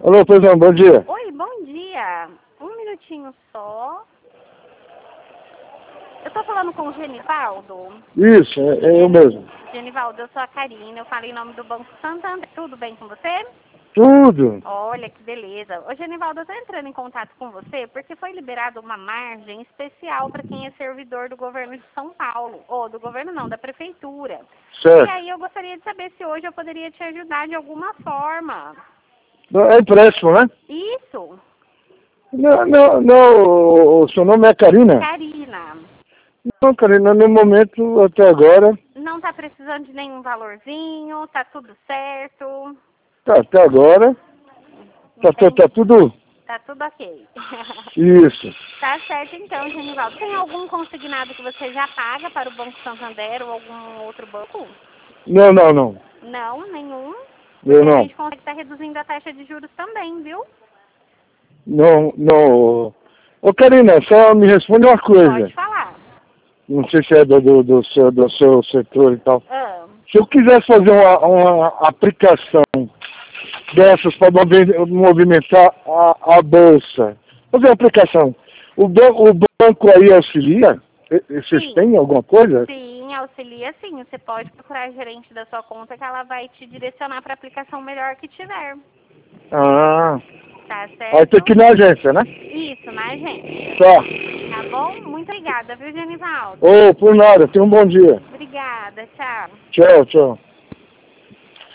Alô, presidente, bom dia. Oi, bom dia. Um minutinho só. Eu tô falando com o Genivaldo. Isso, é eu mesmo. Genivaldo, eu sou a Karina, eu falei em nome do Banco Santander. Tudo bem com você? Tudo. Olha, que beleza. Ô, Genivaldo, eu tô entrando em contato com você porque foi liberada uma margem especial para quem é servidor do governo de São Paulo. Ou do governo não, da prefeitura. E Certo. aí eu gostaria de saber se hoje eu poderia te ajudar de alguma forma. É empréstimo, né? Isso, Não, o seu nome é Karina? Karina. Não, Karina, no momento, até agora, Não tá precisando de nenhum valorzinho, tá tudo certo. até agora, Entendi. tá tudo Tá tudo ok. isso. Tá certo então, Genivaldo. Tem algum consignado que você já paga para o Banco Santander ou algum outro banco? Não. Não, nenhum. Eu Porque a não. gente consegue estar reduzindo a taxa de juros também, viu? Não. Ô, Karina, só me responde uma coisa. Pode falar. Não sei se é do seu setor e tal. Ah, Se eu quisesse fazer uma aplicação dessas para movimentar a bolsa, fazer uma aplicação, o banco aí auxilia? Vocês sim. têm alguma coisa? Sim, auxilia sim. Você pode procurar a gerente da sua conta que ela vai te direcionar para a aplicação melhor que tiver. Ah, Tá aí tem certo? que ir na agência, né? Isso, né, gente? Tá. Tá bom? Muito obrigada, viu, Genivaldo? Ô, por nada, tenha um bom dia. Obrigada, tchau. Tchau.